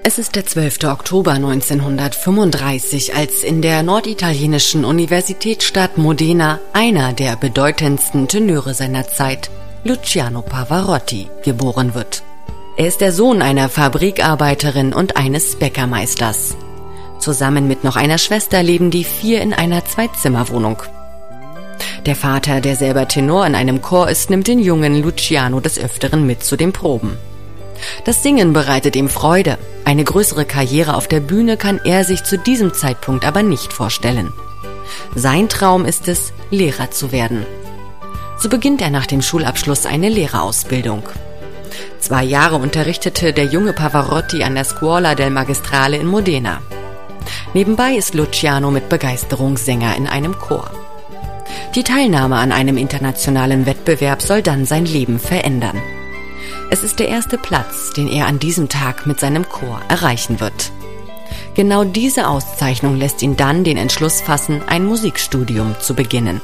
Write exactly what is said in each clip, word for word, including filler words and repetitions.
Es ist der zwölfte Oktober neunzehnhundertfünfunddreißig, als in der norditalienischen Universitätsstadt Modena einer der bedeutendsten Tenöre seiner Zeit, Luciano Pavarotti, geboren wird. Er ist der Sohn einer Fabrikarbeiterin und eines Bäckermeisters. Zusammen mit noch einer Schwester leben die vier in einer Zweizimmerwohnung. Der Vater, der selber Tenor in einem Chor ist, nimmt den jungen Luciano des Öfteren mit zu den Proben. Das Singen bereitet ihm Freude. Eine größere Karriere auf der Bühne kann er sich zu diesem Zeitpunkt aber nicht vorstellen. Sein Traum ist es, Lehrer zu werden. So beginnt er nach dem Schulabschluss eine Lehrerausbildung. Zwei Jahre unterrichtete der junge Pavarotti an der Scuola del Magistrale in Modena. Nebenbei ist Luciano mit Begeisterung Sänger in einem Chor. Die Teilnahme an einem internationalen Wettbewerb soll dann sein Leben verändern. Es ist der erste Platz, den er an diesem Tag mit seinem Chor erreichen wird. Genau diese Auszeichnung lässt ihn dann den Entschluss fassen, ein Musikstudium zu beginnen.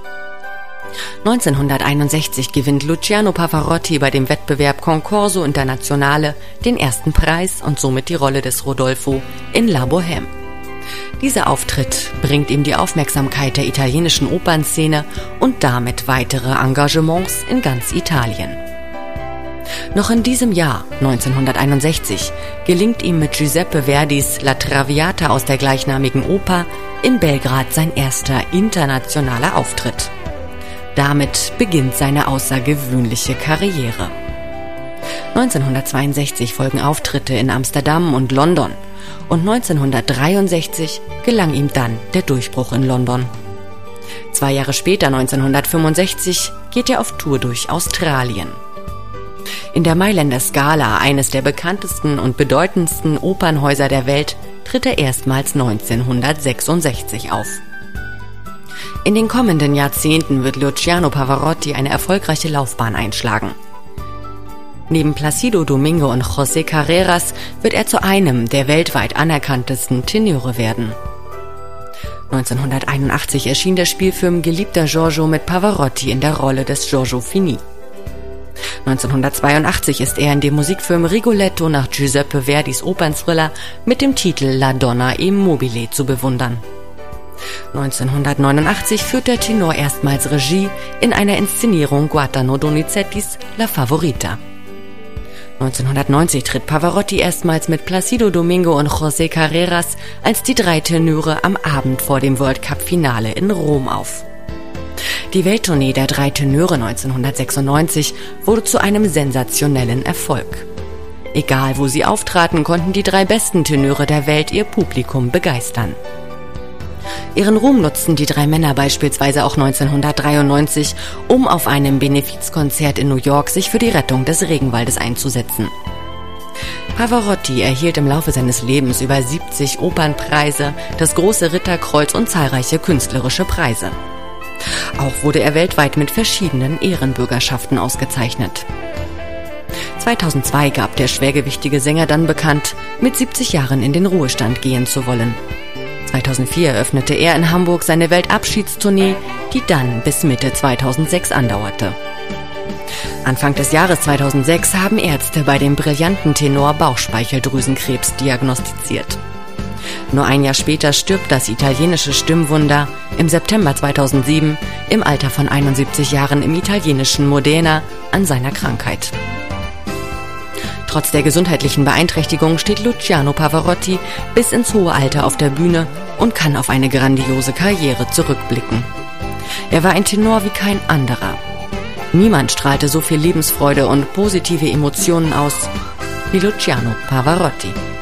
neunzehnhunderteinundsechzig gewinnt Luciano Pavarotti bei dem Wettbewerb Concorso Internazionale den ersten Preis und somit die Rolle des Rodolfo in La Bohème. Dieser Auftritt bringt ihm die Aufmerksamkeit der italienischen Opernszene und damit weitere Engagements in ganz Italien. Noch in diesem Jahr, neunzehnhunderteinundsechzig, gelingt ihm mit Giuseppe Verdis La Traviata aus der gleichnamigen Oper in Belgrad sein erster internationaler Auftritt. Damit beginnt seine außergewöhnliche Karriere. neunzehnhundertzweiundsechzig folgen Auftritte in Amsterdam und London und neunzehnhundertdreiundsechzig gelang ihm dann der Durchbruch in London. Zwei Jahre später, neunzehnhundertfünfundsechzig, geht er auf Tour durch Australien. In der Mailänder Scala, eines der bekanntesten und bedeutendsten Opernhäuser der Welt, tritt er erstmals neunzehnhundertsechsundsechzig auf. In den kommenden Jahrzehnten wird Luciano Pavarotti eine erfolgreiche Laufbahn einschlagen. Neben Plácido Domingo und José Carreras wird er zu einem der weltweit anerkanntesten Tenöre werden. neunzehnhunderteinundachtzig erschien der Spielfilm Geliebter Giorgio mit Pavarotti in der Rolle des Giorgio Fini. neunzehnhundertzweiundachtzig ist er in dem Musikfilm Rigoletto nach Giuseppe Verdis Opernthriller mit dem Titel La Donna e mobile zu bewundern. neunzehnhundertneunundachtzig führt der Tenor erstmals Regie in einer Inszenierung Gaetano Donizettis La Favorita. neunzehnhundertneunzig tritt Pavarotti erstmals mit Plácido Domingo und José Carreras als die drei Tenöre am Abend vor dem World Cup-Finale in Rom auf. Die Welttournee der drei Tenöre neunzehnhundertsechsundneunzig wurde zu einem sensationellen Erfolg. Egal wo sie auftraten, konnten die drei besten Tenöre der Welt ihr Publikum begeistern. Ihren Ruhm nutzten die drei Männer beispielsweise auch neunzehnhundertdreiundneunzig, um auf einem Benefizkonzert in New York sich für die Rettung des Regenwaldes einzusetzen. Pavarotti erhielt im Laufe seines Lebens über siebzig Opernpreise, das Große Ritterkreuz und zahlreiche künstlerische Preise. Auch wurde er weltweit mit verschiedenen Ehrenbürgerschaften ausgezeichnet. zweitausendzwei gab der schwergewichtige Sänger dann bekannt, mit siebzig Jahren in den Ruhestand gehen zu wollen. zweitausendvier eröffnete er in Hamburg seine Weltabschiedstournee, die dann bis Mitte zweitausendsechs andauerte. Anfang des Jahres zweitausendsechs haben Ärzte bei dem brillanten Tenor Bauchspeicheldrüsenkrebs diagnostiziert. Nur ein Jahr später stirbt das italienische Stimmwunder im September zweitausendsieben im Alter von einundsiebzig Jahren im italienischen Modena an seiner Krankheit. Trotz der gesundheitlichen Beeinträchtigung steht Luciano Pavarotti bis ins hohe Alter auf der Bühne und kann auf eine grandiose Karriere zurückblicken. Er war ein Tenor wie kein anderer. Niemand strahlte so viel Lebensfreude und positive Emotionen aus wie Luciano Pavarotti.